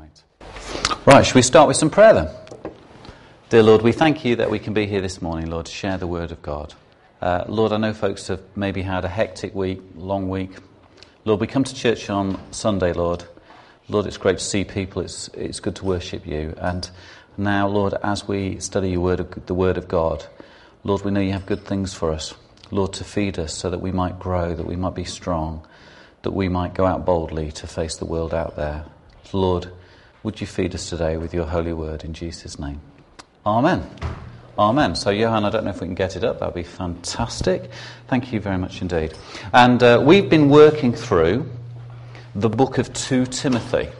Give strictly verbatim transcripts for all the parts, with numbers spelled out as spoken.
Right. Right, shall we start with some prayer then? Dear Lord, we thank you that we can be here this morning, Lord, to share the word of God. Uh, Lord, I know folks have maybe had a hectic week, long week. Lord, we come to church on Sunday, Lord. Lord, it's great to see people. It's it's good to worship you. And now, Lord, as we study your word of, the word of God, Lord, we know you have good things for us. Lord, to feed us so that we might grow, that we might be strong, that we might go out boldly to face the world out there. Lord, would you feed us today with your holy word in Jesus' name? Amen. Amen. So, Johan, I don't know if we can get it up. That would be fantastic. Thank you very much indeed. And uh, we've been working through the book of Second Timothy.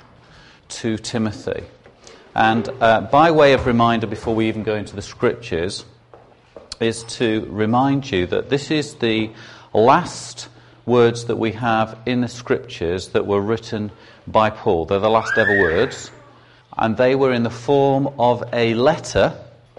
Second Timothy. And uh, by way of reminder, before we even go into the scriptures, is to remind you that this is the last words that we have in the scriptures that were written by Paul. They're the last ever words. And they were in the form of a letter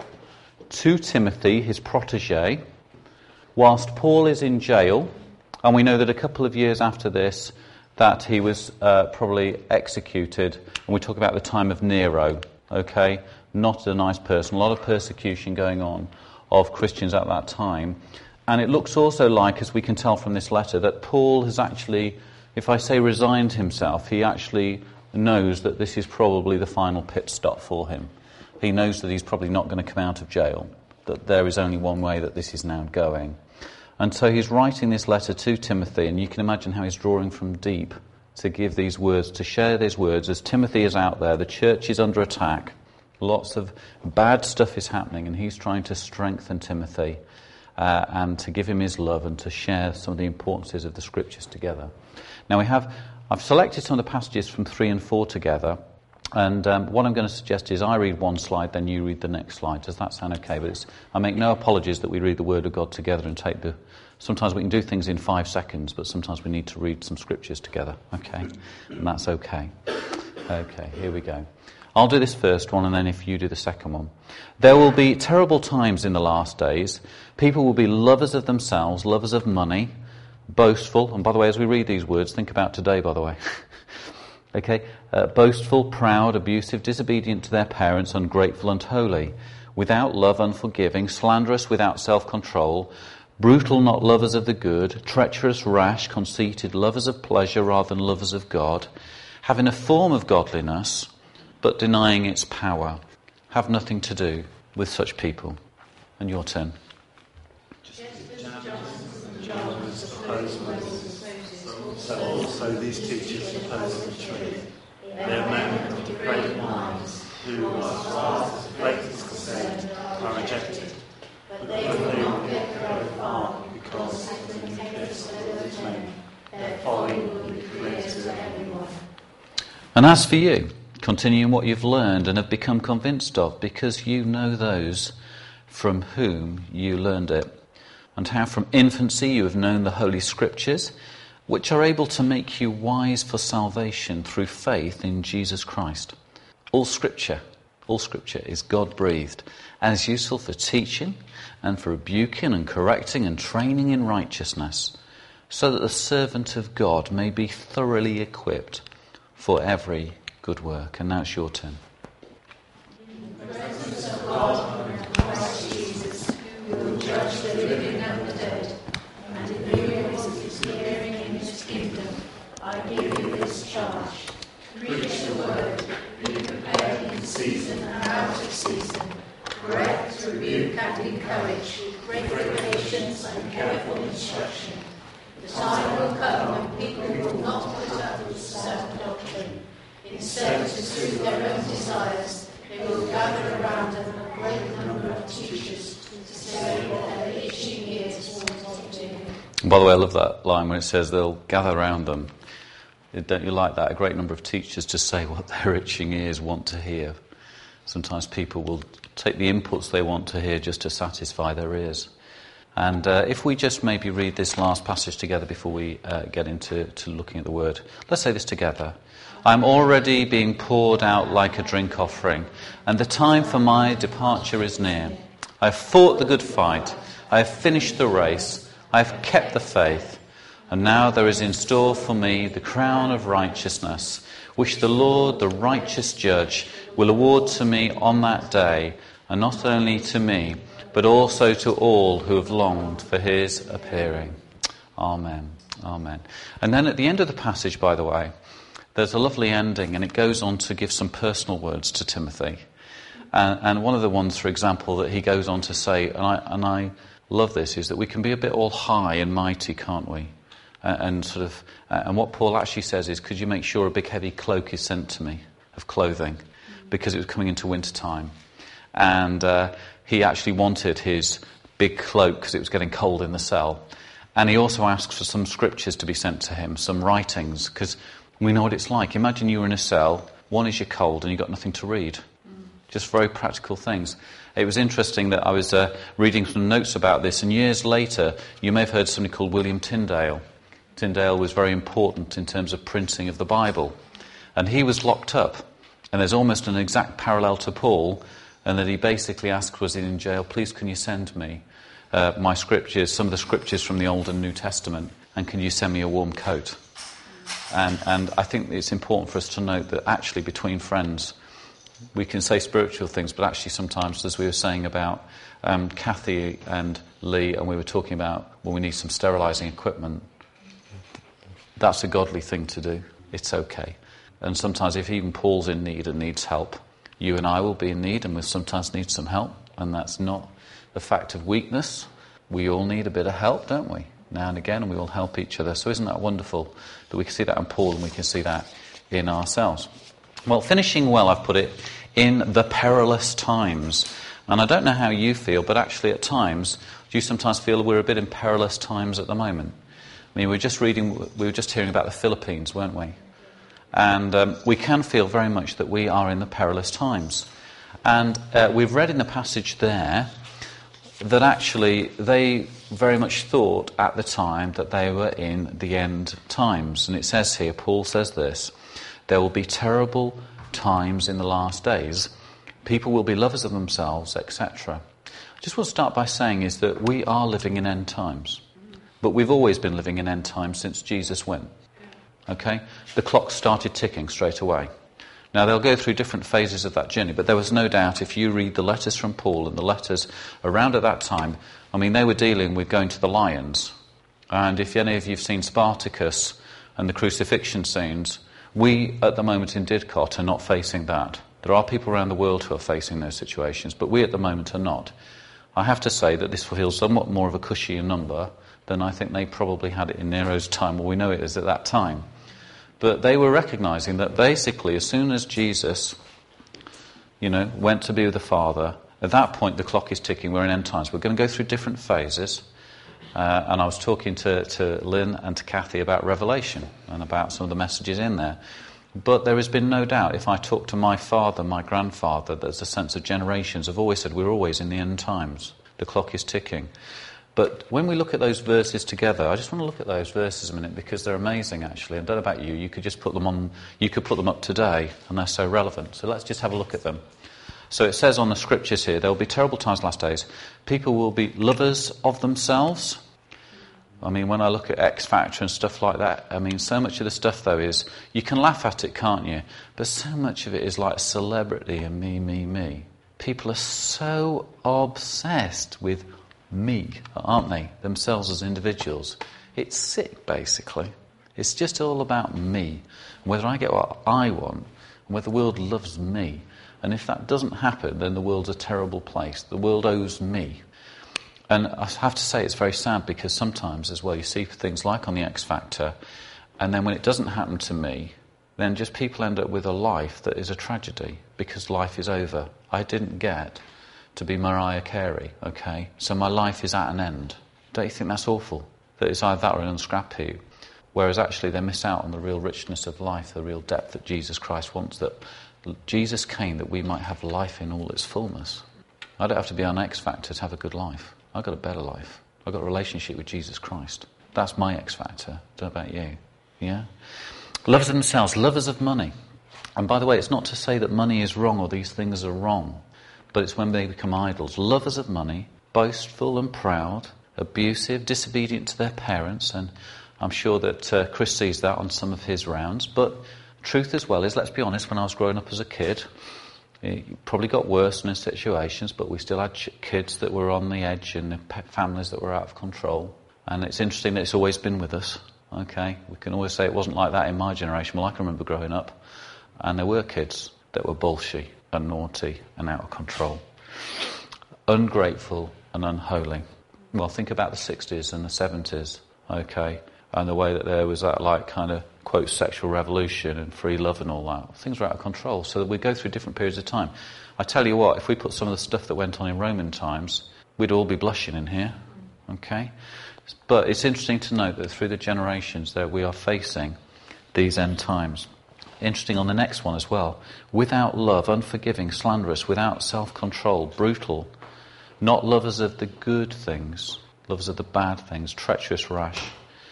to Timothy, his protege, whilst Paul is in jail. And we know that a couple of years after this, that he was uh, probably executed. And we talk about the time of Nero, okay? Not a nice person. A lot of persecution going on of Christians at that time. And it looks also like, as we can tell from this letter, that Paul has actually, if I say resigned himself, he actually knows that this is probably the final pit stop for him. He knows that he's probably not going to come out of jail, that there is only one way that this is now going. And so he's writing this letter to Timothy, and you can imagine how he's drawing from deep to give these words, to share these words. As Timothy is out there, the church is under attack, lots of bad stuff is happening, and he's trying to strengthen Timothy uh, and to give him his love and to share some of the importances of the scriptures together. Now we have, I've selected some of the passages from three and four together. And um, what I'm going to suggest is I read one slide, then you read the next slide. Does that sound okay? But it's, I make no apologies that we read the Word of God together and take the... Sometimes we can do things in five seconds, but sometimes we need to read some scriptures together, okay? And that's okay. Okay, here we go. I'll do this first one, and then if you do the second one. There will be terrible times in the last days. People will be lovers of themselves, lovers of money, boastful. And by the way, as we read these words, think about today, by the way. Okay, uh, boastful, proud, abusive, disobedient to their parents, ungrateful, unholy, without love, unforgiving, slanderous, without self-control, brutal, not lovers of the good, treacherous, rash, conceited, lovers of pleasure rather than lovers of God, having a form of godliness, but denying its power. Have nothing to do with such people. And your turn. So also these teachers oppose the truth. They are men of depraved minds, who, as far as the faith is concerned, are rejected. But they will not get very far, because of the negatives of those men. Their folly will be clear to everyone. And as for you, continue in what you've learned and have become convinced of, because you know those from whom you learned it, and how from infancy you have known the Holy Scriptures, which are able to make you wise for salvation through faith in Jesus Christ. All Scripture, all Scripture is God-breathed and is useful for teaching and for rebuking and correcting and training in righteousness, so that the servant of God may be thoroughly equipped for every good work. And now it's your turn. In the presence of God and Christ Jesus, who will judge the living and the dead, and in the years of his appearing in his kingdom, I give you this charge. Preach the word, be prepared in season and out of season. Correct, rebuke and encourage, with great patience and careful instruction. The time will come when people will not put up with sound doctrine. Instead, to suit their own desires, they will gather around them a great number of teachers to say what their itching ears want to hear. By the way, I love that line when it says they'll gather around them. Don't you like that? A great number of teachers to say what their itching ears want to hear. Sometimes people will take the inputs they want to hear just to satisfy their ears. And uh, if we just maybe read this last passage together before we uh, get into to looking at the word. Let's say this together. I'm already being poured out like a drink offering, and the time for my departure is near. I have fought the good fight. I have finished the race. I have kept the faith. And now there is in store for me the crown of righteousness, which the Lord, the righteous judge, will award to me on that day, and not only to me, but also to all who have longed for his appearing. Amen. Amen. And then at the end of the passage, by the way, there's a lovely ending, and it goes on to give some personal words to Timothy. And, and one of the ones, for example, that he goes on to say, and I, and I love this, is that we can be a bit all high and mighty, can't we? Uh, and sort of, uh, and what Paul actually says is, could you make sure a big heavy cloak is sent to me of clothing, because it was coming into winter time, and uh, he actually wanted his big cloak because it was getting cold in the cell. And he also asks for some scriptures to be sent to him, some writings, because we know what it's like. Imagine you were in a cell, one is you're cold and you've got nothing to read. Just very practical things. It was interesting that I was uh, reading some notes about this, and years later, you may have heard somebody called William Tyndale. Tyndale was very important in terms of printing of the Bible. And he was locked up. And there's almost an exact parallel to Paul, and that he basically asked, was he in jail, please can you send me uh, my scriptures, some of the scriptures from the Old and New Testament, and can you send me a warm coat? And, and I think it's important for us to note that actually between friends, we can say spiritual things, but actually sometimes, as we were saying about um, Kathy and Lee, and we were talking about, well, we need some sterilising equipment, that's a godly thing to do. It's okay. And sometimes if even Paul's in need and needs help, you and I will be in need, and we'll sometimes need some help, and that's not the fact of weakness. We all need a bit of help, don't we? Now and again, and we all help each other. So isn't that wonderful that we can see that in Paul and we can see that in ourselves? Well, finishing well, I've put it, in the perilous times. And I don't know how you feel, but actually at times, do you sometimes feel we're a bit in perilous times at the moment? I mean, we were just reading, we were just hearing about the Philippines, weren't we? And um, we can feel very much that we are in the perilous times. And uh, we've read in the passage there that actually they very much thought at the time that they were in the end times. And it says here, Paul says this, there will be terrible times in the last days. People will be lovers of themselves, et cetera. I just want to start by saying is that we are living in end times. But we've always been living in end times since Jesus went. Okay? The clock started ticking straight away. Now, they'll go through different phases of that journey, but there was no doubt if you read the letters from Paul and the letters around at that time, I mean, they were dealing with going to the lions. And if any of you have seen Spartacus and the crucifixion scenes, we, at the moment in Didcot, are not facing that. There are people around the world who are facing those situations, but we at the moment are not. I have to say that this feels somewhat more of a cushy number than I think they probably had it in Nero's time, or we know it is at that time. But they were recognizing that basically as soon as Jesus, you know, went to be with the Father, at that point the clock is ticking, we're in end times. We're going to go through different phases. Uh, and I was talking to, to Lynn and to Kathy about Revelation and about some of the messages in there. But there has been no doubt, if I talk to my father, my grandfather, there's a sense of generations have always said we're always in the end times. The clock is ticking. But when we look at those verses together, I just want to look at those verses a minute because they're amazing actually. I don't know about you, you could just put them on, you could put them up today and they're so relevant. So let's just have a look at them. So it says on the scriptures here, there will be terrible times last days. People will be lovers of themselves. I mean, when I look at X Factor and stuff like that, I mean, so much of the stuff, though, is, you can laugh at it, can't you? But so much of it is like celebrity and me, me, me. People are so obsessed with me, aren't they? Themselves as individuals. It's sick, basically. It's just all about me. Whether I get what I want, and whether the world loves me. And if that doesn't happen, then the world's a terrible place. The world owes me. And I have to say it's very sad because sometimes as well you see things like on the X Factor, and then when it doesn't happen to me, then just people end up with a life that is a tragedy because life is over. I didn't get to be Mariah Carey, okay? So my life is at an end. Don't you think that's awful? That it's either that or an unscrap heap. Whereas actually they miss out on the real richness of life, the real depth that Jesus Christ wants, that Jesus came that we might have life in all its fullness. I don't have to be on X Factor to have a good life. I've got a better life. I've got a relationship with Jesus Christ. That's my X Factor. Don't know about you. Yeah? Lovers of themselves, lovers of money. And by the way, it's not to say that money is wrong or these things are wrong, but it's when they become idols. Lovers of money, boastful and proud, abusive, disobedient to their parents, and I'm sure that uh, Chris sees that on some of his rounds, but Truth as well is, let's be honest, when I was growing up as a kid, it probably got worse in situations, but we still had ch- kids that were on the edge and families that were out of control. And it's interesting that it's always been with us. Okay, we can always say it wasn't like that in my generation. Well, I can remember growing up, and there were kids that were bullshy and naughty and out of control, ungrateful and unholy. Well, think about the sixties and the seventies, okay, and the way that there was that, like, kind of, quote, sexual revolution and free love and all that. Things were out of control, so that we go through different periods of time. I tell you what, if we put some of the stuff that went on in Roman times, we'd all be blushing in here, okay? But it's interesting to note that through the generations that we are facing these end times. Interesting on the next one as well. Without love, unforgiving, slanderous, without self-control, brutal, not lovers of the good things, lovers of the bad things, treacherous, rash.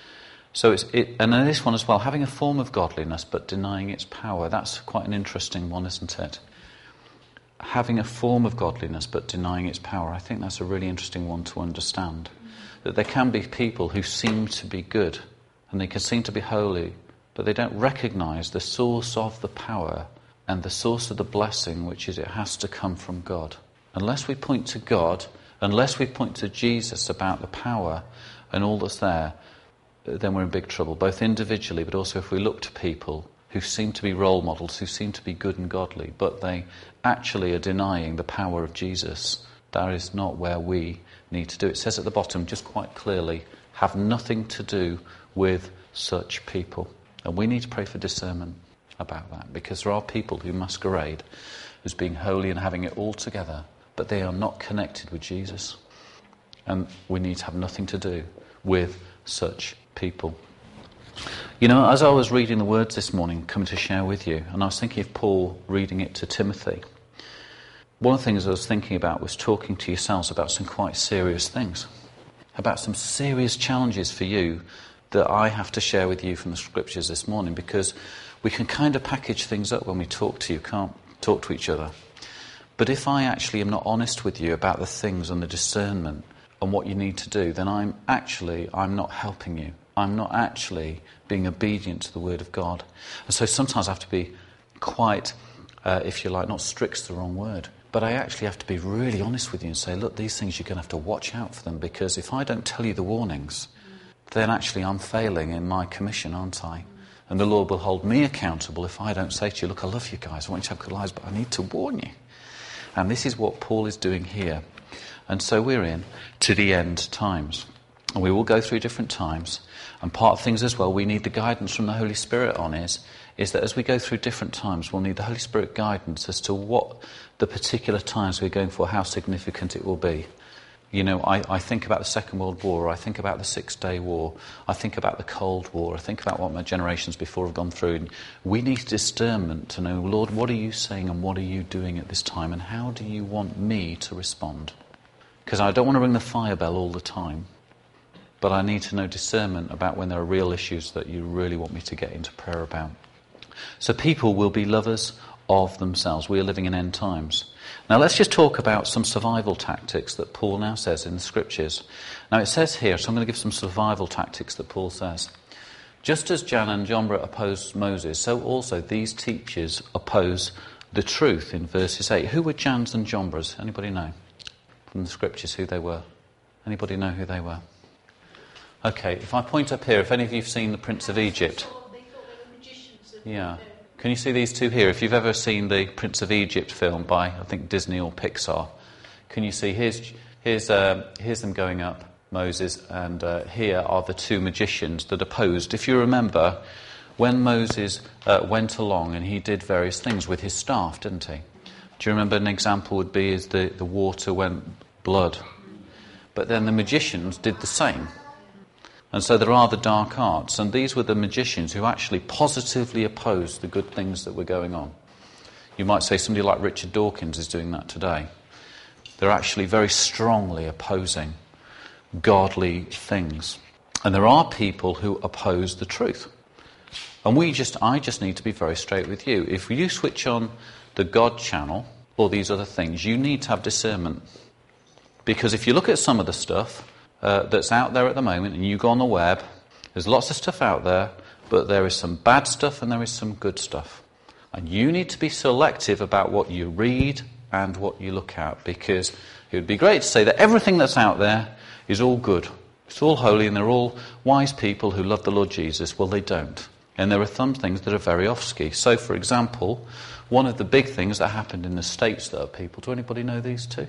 So it's it, and in this one as well, having a form of godliness but denying its power. That's quite an interesting one, isn't it? Having a form of godliness but denying its power. I think that's a really interesting one to understand. That there can be people who seem to be good and they can seem to be holy, but they don't recognise the source of the power and the source of the blessing, which is it has to come from God. Unless we point to God, unless we point to Jesus about the power and all that's there, then we're in big trouble, both individually, but also if we look to people who seem to be role models, who seem to be good and godly, but they actually are denying the power of Jesus. That is not where we need to do. It says at the bottom, just quite clearly, have nothing to do with such people. And we need to pray for discernment about that, because there are people who masquerade as being holy and having it all together, but they are not connected with Jesus. And we need to have nothing to do with such people. You know, as I was reading the words this morning, coming to share with you, and I was thinking of Paul reading it to Timothy, one of the things I was thinking about was talking to yourselves about some quite serious things, about some serious challenges for you that I have to share with you from the scriptures this morning, because we can kind of package things up when we talk to you, can't talk to each other. But if I actually am not honest with you about the things and the discernment and what you need to do, then I'm actually, I'm not helping you. I'm not actually being obedient to the word of God. And so sometimes I have to be quite, uh, if you like, not strict's the wrong word, but I actually have to be really honest with you and say, look, these things you're going to have to watch out for them, because if I don't tell you the warnings, then actually I'm failing in my commission, aren't I? And the Lord will hold me accountable if I don't say to you, look, I love you guys, I want you to have good lives, but I need to warn you. And this is what Paul is doing here. And so we're in to the end times. And we will go through different times. And part of things as well, we need the guidance from the Holy Spirit on is, is that as we go through different times, we'll need the Holy Spirit guidance as to what the particular times we're going for, how significant it will be. You know, I, I think about the Second World War, or I think about the Six-Day War, I think about the Cold War, I think about what my generations before have gone through. And we need discernment to know, Lord, what are you saying and what are you doing at this time, and how do you want me to respond? Because I don't want to ring the fire bell all the time, but I need to know discernment about when there are real issues that you really want me to get into prayer about. So people will be lovers of themselves. We are living in end times. Now let's just talk about some survival tactics that Paul now says in the scriptures. Now it says here, so I'm going to give some survival tactics that Paul says. Just as Jan and Jambres opposed Moses, so also these teachers oppose the truth in verses eight. Who were Jans and Jambres? Anybody know from the scriptures who they were? Anybody know who they were? Okay, if I point up here, if any of you have seen The Prince of Egypt. Yeah. Can you see these two here? If you've ever seen the Prince of Egypt film by, I think, Disney or Pixar, can you see, here's, here's, uh, here's them going up, Moses, and uh, here are the two magicians that opposed. If you remember, when Moses uh, went along and he did various things with his staff, didn't he? Do you remember an example would be is the, the water went blood. But then the magicians did the same. And so there are the dark arts, and these were the magicians who actually positively opposed the good things that were going on. You might say somebody like Richard Dawkins is doing that today. They're actually very strongly opposing godly things. And there are people who oppose the truth. And we just, I just need to be very straight with you. If you switch on the God channel or these other things, you need to have discernment. Because if you look at some of the stuff Uh, that's out there at the moment, and you go on the web, there's lots of stuff out there, but there is some bad stuff and there is some good stuff. And you need to be selective about what you read and what you look at, because it would be great to say that everything that's out there is all good. It's all holy and they're all wise people who love the Lord Jesus. Well, they don't. And there are some things that are very off-ski. So, for example, one of the big things that happened in the States that are people, do anybody know these two?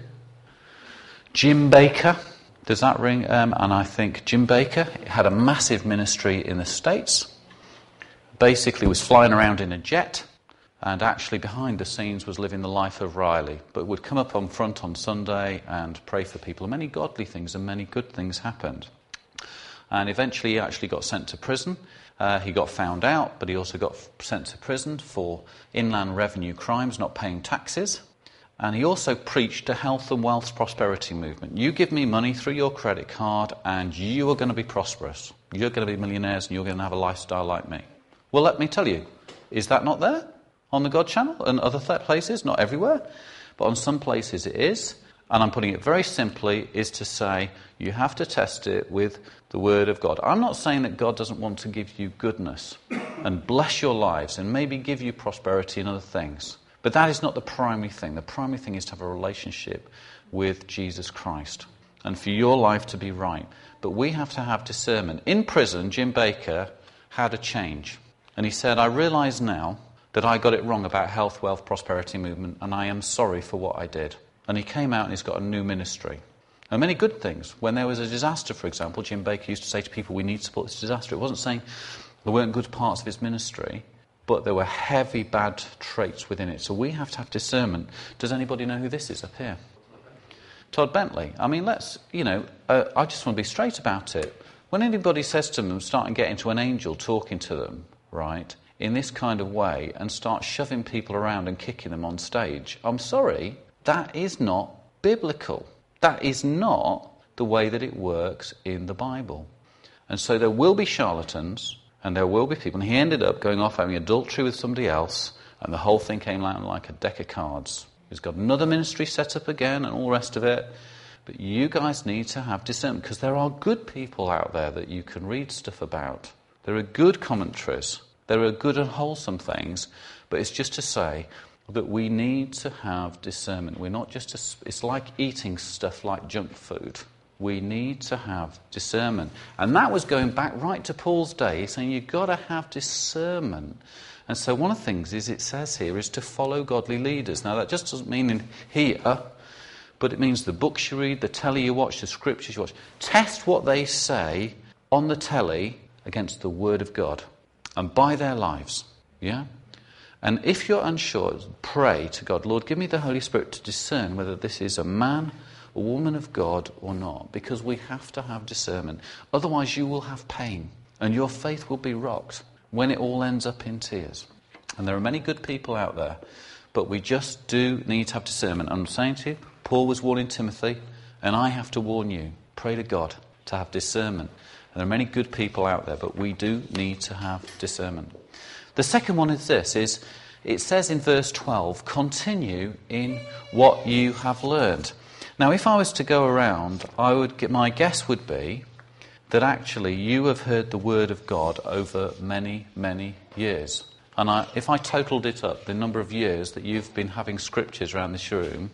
Jim Baker, does that ring? Um, and I think Jim Baker had a massive ministry in the States. Basically was flying around in a jet, and actually behind the scenes was living the life of Riley, but would come up on front on Sunday and pray for people. And many godly things and many good things happened. And eventually he actually got sent to prison. Uh, he got found out, but he also got sent to prison for inland revenue crimes, not paying taxes. And he also preached a health and wealth prosperity movement. You give me money through your credit card and you are going to be prosperous. You're going to be millionaires and you're going to have a lifestyle like me. Well, let me tell you, is that not there on the God channel and other th- places? Not everywhere, but on some places it is. And I'm putting it very simply, is to say you have to test it with the Word of God. I'm not saying that God doesn't want to give you goodness and bless your lives and maybe give you prosperity and other things. But that is not the primary thing. The primary thing is to have a relationship with Jesus Christ and for your life to be right. But we have to have discernment. In prison, Jim Baker had a change. And he said, I realise now that I got it wrong about health, wealth, prosperity movement, and I am sorry for what I did. And he came out and he's got a new ministry. And many good things. When there was a disaster, for example, Jim Baker used to say to people, we need to support this disaster. It wasn't saying there weren't good parts of his ministry, but there were heavy bad traits within it. So we have to have discernment. Does anybody know who this is up here? Todd Bentley. I mean, let's, you know, uh, I just want to be straight about it. When anybody says to them, start and get into an angel talking to them, right, in this kind of way, and start shoving people around and kicking them on stage, I'm sorry, that is not biblical. That is not the way that it works in the Bible. And so there will be charlatans, and there will be people. And he ended up going off having adultery with somebody else, and the whole thing came out like a deck of cards. He's got another ministry set up again and all the rest of it. But you guys need to have discernment, because there are good people out there that you can read stuff about. There are good commentaries. There are good and wholesome things. But it's just to say that we need to have discernment. We're not just, a, it's like eating stuff like junk food. We need to have discernment. And that was going back right to Paul's day, saying you've got to have discernment. And so one of the things is it says here is to follow godly leaders. Now that just doesn't mean in here, but it means the books you read, the telly you watch, the scriptures you watch. Test what they say on the telly against the Word of God and by their lives. Yeah? And if you're unsure, pray to God, Lord, give me the Holy Spirit to discern whether this is a man, a woman of God or not, because we have to have discernment. Otherwise you will have pain and your faith will be rocked when it all ends up in tears. And there are many good people out there, but we just do need to have discernment. I'm saying to you, Paul was warning Timothy, and I have to warn you, pray to God to have discernment. And there are many good people out there, but we do need to have discernment. The second one is this, is it says in verse twelve, continue in what you have learned. Now, if I was to go around, I would get, my guess would be that actually you have heard the Word of God over many, many years. And I, if I totaled it up, the number of years that you've been having scriptures around this room,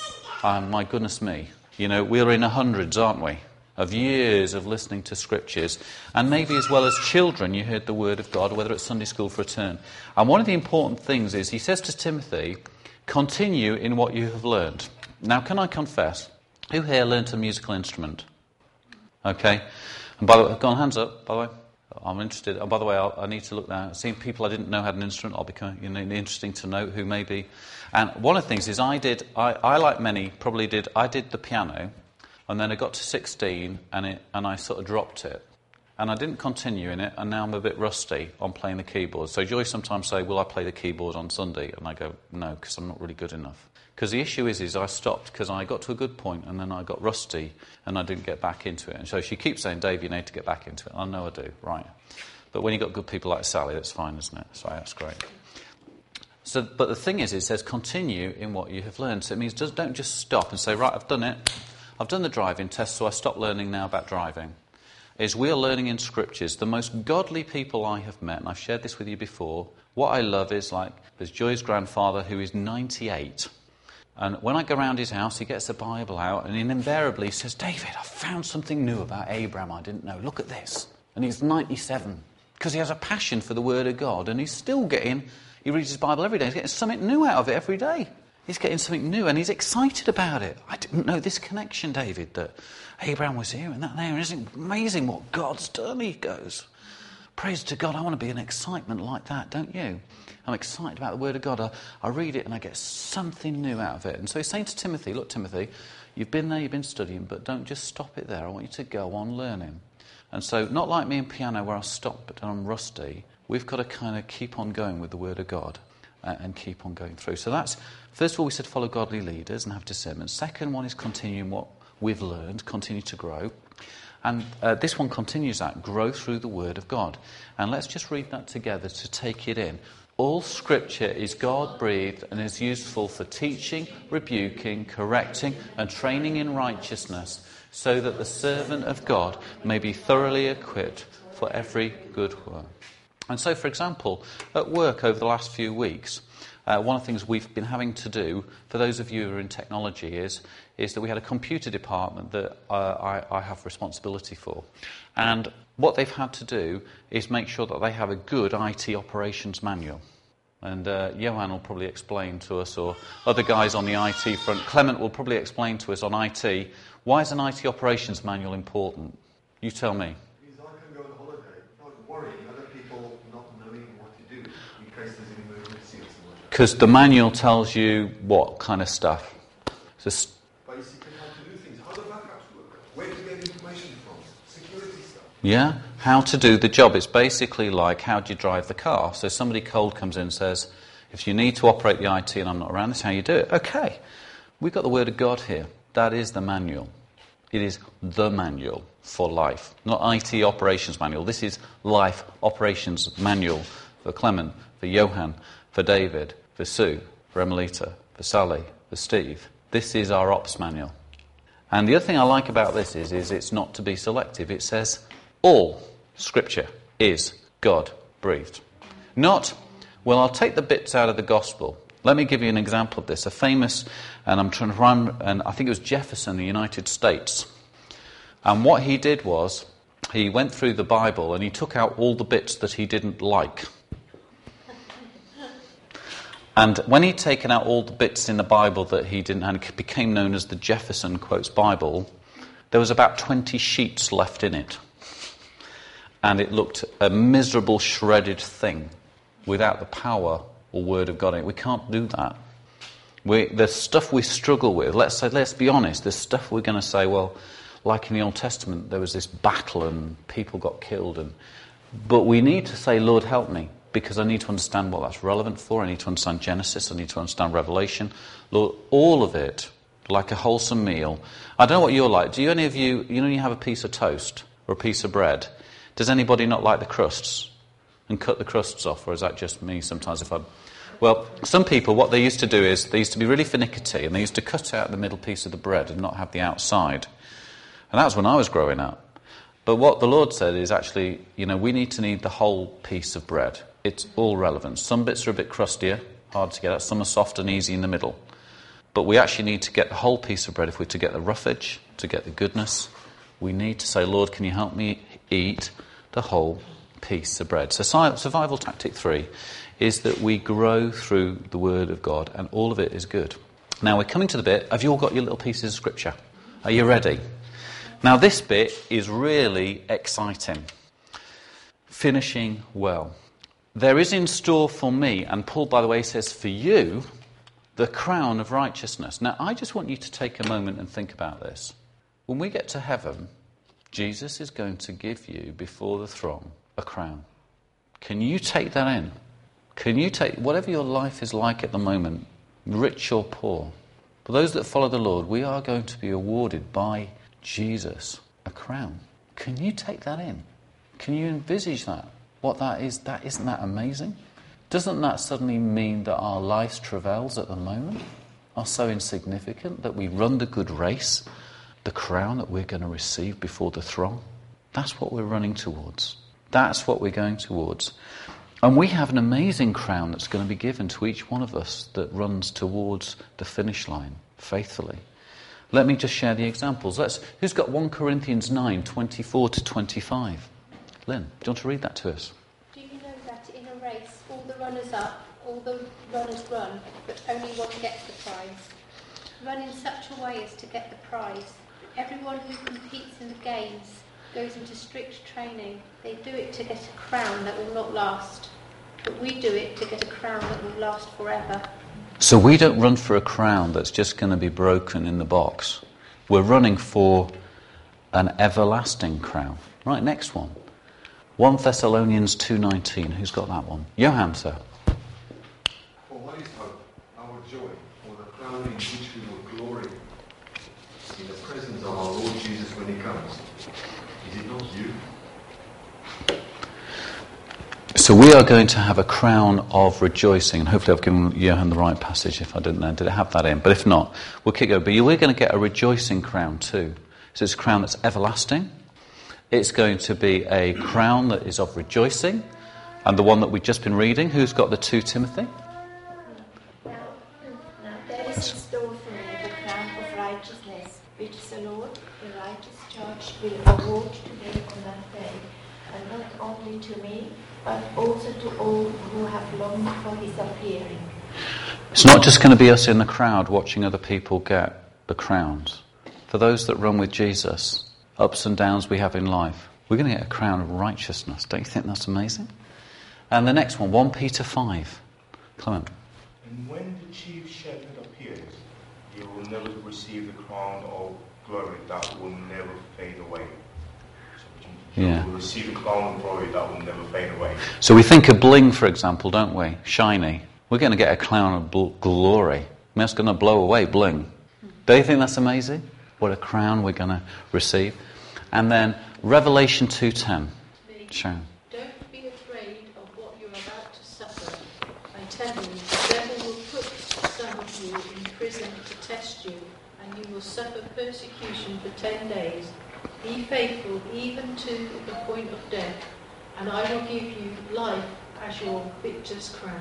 um, my goodness me, you know, we're in the hundreds, aren't we, of years of listening to scriptures. And maybe as well as children, you heard the Word of God, whether it's Sunday school for a turn. And one of the important things is, he says to Timothy, continue in what you have learned. Now, can I confess, who here learnt a musical instrument? Okay. And by the way, go on, hands up, by the way. I'm interested. And by the way, I'll, I need to look now. Seeing people I didn't know had an instrument, I'll be you know, interesting to know who may be. And one of the things is I did, I, I like many, probably did, I did the piano, and then I got to sixteen, and it, and I sort of dropped it. And I didn't continue in it, and now I'm a bit rusty on playing the keyboard. So Joy sometimes say, will I play the keyboard on Sunday? And I go, no, because I'm not really good enough. Because the issue is, is I stopped because I got to a good point and then I got rusty and I didn't get back into it. And so she keeps saying, Dave, you need to get back into it. I know I do, right. But when you've got good people like Sally, that's fine, isn't it? So that's great. So, but the thing is, it says continue in what you have learned. So it means just, don't just stop and say, right, I've done it. I've done the driving test, so I stop learning now about driving. is we are learning in Scriptures. The most godly people I have met, and I've shared this with you before, what I love is like, there's Joy's grandfather who is ninety-eight. And when I go around his house, he gets the Bible out and he invariably says, David, I found something new about Abraham I didn't know. Look at this. And he's ninety-seven because he has a passion for the Word of God, and he's still getting, he reads his Bible every day, he's getting something new out of it every day. He's getting something new and he's excited about it. I didn't know this connection, David, that Abraham was here and that there. And isn't it amazing what God's done? He goes, praise to God. I want to be in excitement like that, don't you? I'm excited about the Word of God. I, I read it and I get something new out of it. And so he's saying to Timothy, look, Timothy, you've been there, you've been studying, but don't just stop it there. I want you to go on learning. And so not like me and piano where I stop but I'm rusty. We've got to kind of keep on going with the Word of God uh, and keep on going through. So that's, first of all, we said follow godly leaders and have discernment. Second one is continuing what we've learned, continue to grow. And uh, this one continues that, grow through the Word of God. And let's just read that together to take it in. All Scripture is God-breathed and is useful for teaching, rebuking, correcting, and training in righteousness, so that the servant of God may be thoroughly equipped for every good work. And so, for example, at work over the last few weeks, uh, one of the things we've been having to do, for those of you who are in technology, is, is that we had a computer department that uh, I, I have responsibility for. And what they've had to do is make sure that they have a good I T operations manual. And uh, Johan will probably explain to us, or other guys on the I T front, Clement will probably explain to us on I T, why is an I T operations manual important? You tell me. Because I can go on holiday without worrying other people not knowing what to do in case there's an emergency or something. Because the manual tells you what kind of stuff? So st- Basically how to do things, how the backups work, where to get information from, security stuff. Yeah, how to do the job. It's basically like, how do you drive the car? So somebody cold comes in and says, if you need to operate the I T and I'm not around, this is how you do it. Okay, we've got the Word of God here. That is the manual. It is the manual for life. Not I T operations manual. This is life operations manual for Clement, for Johan, for David, for Sue, for Emelita, for Sally, for Steve. This is our ops manual. And the other thing I like about this is, is it's not to be selective. It says all Scripture is God-breathed. Not, well, I'll take the bits out of the gospel. Let me give you an example of this. A famous, and I'm trying to run, and I think it was Jefferson in the United States. And what he did was, he went through the Bible and he took out all the bits that he didn't like. And when he'd taken out all the bits in the Bible that he didn't, and it became known as the Jefferson Quotes Bible, there was about twenty sheets left in it. And it looked a miserable, shredded thing without the power or Word of God in it. We can't do that. We, there's stuff we struggle with. Let's say, let's be honest. There's stuff we're going to say, well, like in the Old Testament, there was this battle and people got killed. And but we need to say, Lord, help me, because I need to understand what that's relevant for. I need to understand Genesis. I need to understand Revelation. Lord, all of it, like a wholesome meal. I don't know what you're like. Do you, any of you, you know, you have a piece of toast or a piece of bread. Does anybody not like the crusts and cut the crusts off, or is that just me sometimes if I... Well, some people, what they used to do is, they used to be really finicky, and they used to cut out the middle piece of the bread and not have the outside. And that was when I was growing up. But what the Lord said is actually, you know, we need to need the whole piece of bread. It's all relevant. Some bits are a bit crustier, hard to get at. Some are soft and easy in the middle. But we actually need to get the whole piece of bread. If we're to get the roughage, to get the goodness, we need to say, Lord, can you help me eat the whole piece of bread? So survival tactic three is that we grow through the Word of God, and all of it is good. Now we're coming to the bit, have you all got your little pieces of Scripture? Are you ready? Now this bit is really exciting. Finishing well. There is in store for me, and Paul, by the way, says for you, the crown of righteousness. Now I just want you to take a moment and think about this. When we get to heaven, Jesus is going to give you, before the throne, a crown. Can you take that in? Can you take, whatever your life is like at the moment, rich or poor, for those that follow the Lord, we are going to be awarded by Jesus a crown. Can you take that in? Can you envisage that? What that is, that isn't that amazing? Doesn't that suddenly mean that our life's travails at the moment are so insignificant that we run the good race, the crown that we're going to receive before the throne? That's what we're running towards. That's what we're going towards. And we have an amazing crown that's going to be given to each one of us that runs towards the finish line faithfully. Let me just share the examples. Let's. Who's got First Corinthians nine, twenty-four to twenty-five? Lynn, do you want to read that to us? Do you know that in a race all the runners up, all the runners run, but only one gets the prize? Run in such a way as to get the prize. Everyone who competes in the games goes into strict training. They do it to get a crown that will not last. But we do it to get a crown that will last forever. So we don't run for a crown that's just going to be broken in the box. We're running for an everlasting crown. Right, next one. First Thessalonians two nineteen. Who's got that one? Johan, sir. For what is hope? Our joy, or the crown in which we will glory in the presence of our Lord Jesus when he comes. Is it not you? So we are going to have a crown of rejoicing, and hopefully I've given Johan the right passage. If I didn't know, did it have that in? But if not, we'll keep going. But we're going to get a rejoicing crown too. So it's a crown that's everlasting. It's going to be a crown that is of rejoicing. And the one that we've just been reading, who's got the two Timothy? Now, now there is in store for me the crown of righteousness, which the Lord, the righteous judge, will award to me on that day, and not only to me, but also to all who have longed for his appearing. It's not just going to be us in the crowd watching other people get the crowns. For those that run with Jesus, ups and downs we have in life, we're going to get a crown of righteousness. Don't you think that's amazing? And the next one, First Peter five. Clement. And when the chief shepherd appears, you will never receive the crown of glory that will never fade away. You Yeah. will receive a crown of glory that will never fade away. So we think of bling, for example, don't we? Shiny. We're going to get a crown of bl- glory. I mean, that's going to blow away bling. Do you think that's amazing? What a crown we're going to receive. And then Revelation two ten. Sharon. Don't be afraid of what you're about to suffer. I tell you, the devil will put some of you in prison to test you, and you will suffer persecution for ten days. Be faithful even to the point of death, and I will give you life as your victor's crown.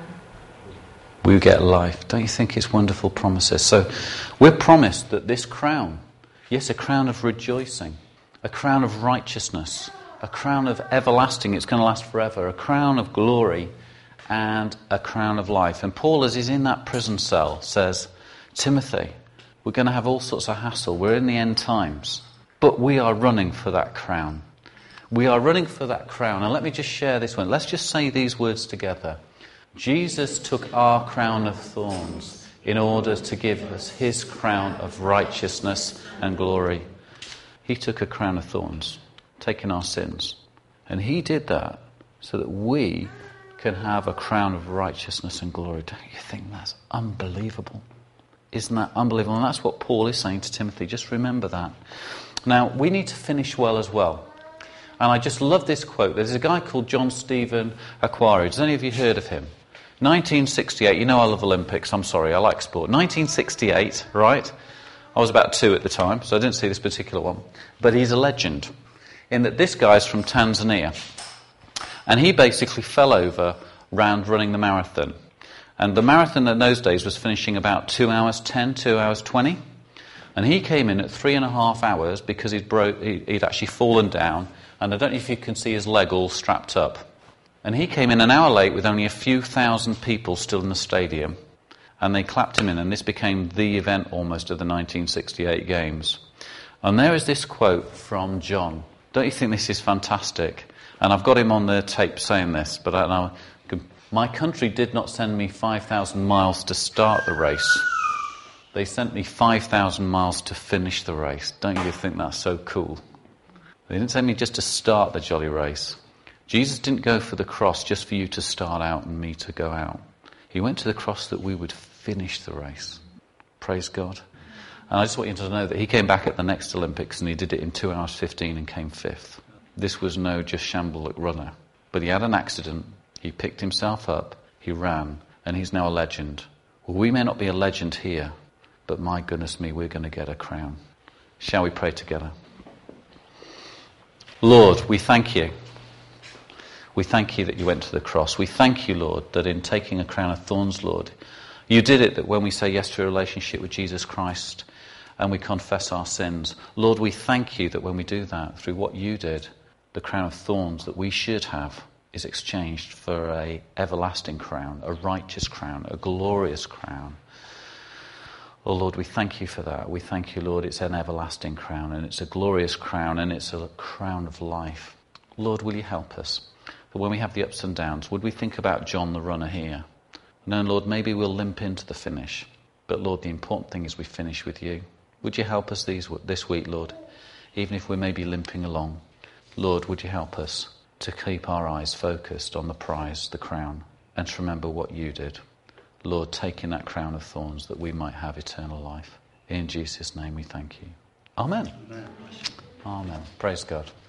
We get life. Don't you think it's wonderful promises? So we're promised that this crown, yes, a crown of rejoicing, a crown of righteousness, a crown of everlasting, it's going to last forever, a crown of glory, and a crown of life. And Paul, as he's in that prison cell, says, Timothy, we're going to have all sorts of hassle. We're in the end times. But we are running for that crown. We are running for that crown. And let me just share this one. Let's just say these words together. Jesus took our crown of thorns in order to give us his crown of righteousness and glory. He took a crown of thorns, taking our sins. And he did that so that we can have a crown of righteousness and glory. Don't you think that's unbelievable? Isn't that unbelievable? And that's what Paul is saying to Timothy. Just remember that. Now, we need to finish well as well. And I just love this quote. There's a guy called John Stephen Aquari. Has any of you heard of him? nineteen sixty-eight. You know I love Olympics. I'm sorry, I like sport. nineteen sixty-eight, right? I was about two at the time, so I didn't see this particular one. But he's a legend in that this guy's from Tanzania. And he basically fell over round running the marathon. And the marathon in those days was finishing about two hours ten, two hours twenty. And he came in at three and a half hours because he'd, broke, he'd actually fallen down. And I don't know if you can see his leg all strapped up. And he came in an hour late with only a few thousand people still in the stadium. And they clapped him in, and this became the event almost of the nineteen sixty-eight Games. And there is this quote from John. Don't you think this is fantastic? And I've got him on the tape saying this, but I don't know. My country did not send me five thousand miles to start the race. They sent me five thousand miles to finish the race. Don't you think that's so cool? They didn't send me just to start the jolly race. Jesus didn't go for the cross just for you to start out and me to go out. He went to the cross that we would finish the race. Praise God. And I just want you to know that he came back at the next Olympics and he did it in two hours fifteen and came fifth. This was no just shambolic runner. But he had an accident. He picked himself up. He ran. And he's now a legend. Well, we may not be a legend here, but my goodness me, we're going to get a crown. Shall we pray together? Lord, we thank you. We thank you that you went to the cross. We thank you, Lord, that in taking a crown of thorns, Lord, you did it that when we say yes to a relationship with Jesus Christ and we confess our sins, Lord, we thank you that when we do that, through what you did, the crown of thorns that we should have is exchanged for a everlasting crown, a righteous crown, a glorious crown. Oh, Lord, we thank you for that. We thank you, Lord, it's an everlasting crown and it's a glorious crown and it's a crown of life. Lord, will you help us? That when we have the ups and downs, would we think about John the runner here? No, Lord, maybe we'll limp into the finish. But Lord, the important thing is we finish with you. Would you help us these, this week, Lord? Even if we may be limping along. Lord, would you help us to keep our eyes focused on the prize, the crown, and to remember what you did. Lord, taking that crown of thorns that we might have eternal life. In Jesus' name we thank you. Amen. Amen. Amen. Praise God.